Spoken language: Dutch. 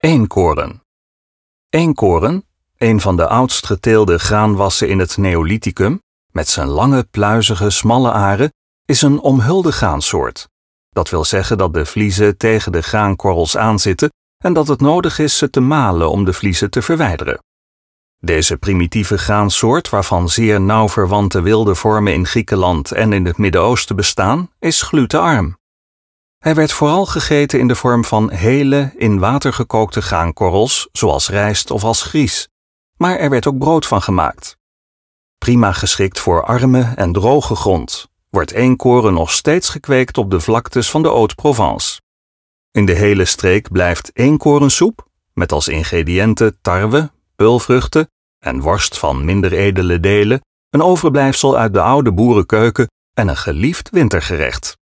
Eenkoren. Eenkoren, een van de oudst geteelde graanwassen in het Neolithicum, met zijn lange, pluizige, smalle aren, is een omhulde graansoort. Dat wil zeggen dat de vliezen tegen de graankorrels aanzitten en dat het nodig is ze te malen om de vliezen te verwijderen. Deze primitieve graansoort, waarvan zeer nauw verwante wilde vormen in Griekenland en in het Midden-Oosten bestaan, is glutenarm. Hij werd vooral gegeten in de vorm van hele, in water gekookte graankorrels, zoals rijst of als grys. Maar er werd ook brood van gemaakt. Prima geschikt voor arme en droge grond, wordt eenkoren nog steeds gekweekt op de vlaktes van de Haute-Provence. In de hele streek blijft eenkorensoep, met als ingrediënten tarwe, peulvruchten en worst van minder edele delen, een overblijfsel uit de oude boerenkeuken en een geliefd wintergerecht.